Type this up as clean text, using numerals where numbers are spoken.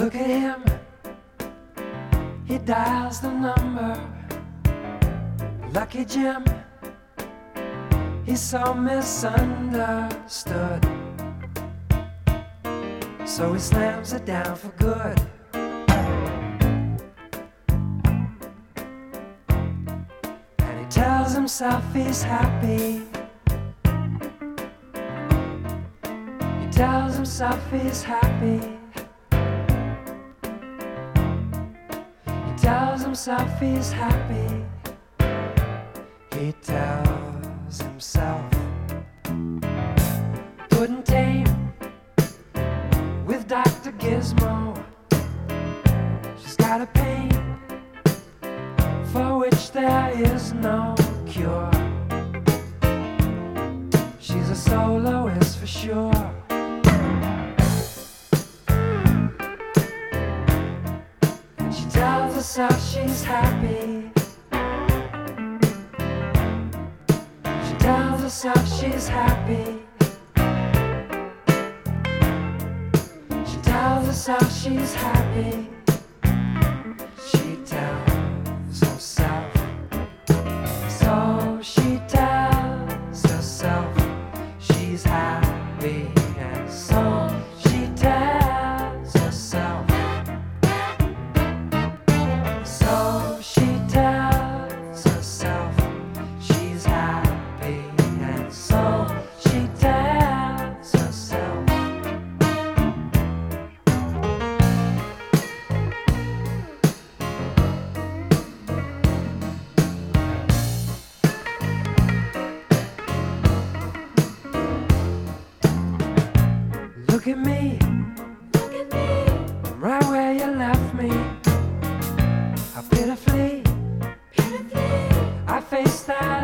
Look at him, he dials the number. Lucky Jim, he's so misunderstood. So he slams it down for good. And he tells himself he's happy. He tells himself he's happy. He tells himself he's happy. He tells himself. Couldn't tame with Dr. Gizmo. She's got a pain for which there is no cure. She's a soloist for sure. And she tells herself she's happy. She tells herself she's happy. Tells herself she's happy. She tells herself. So she tells herself she's happy. And so she tells herself. So she tells herself she's happy. And so she tells herself. Look at me, I'm right where you left me. How pitifully I face that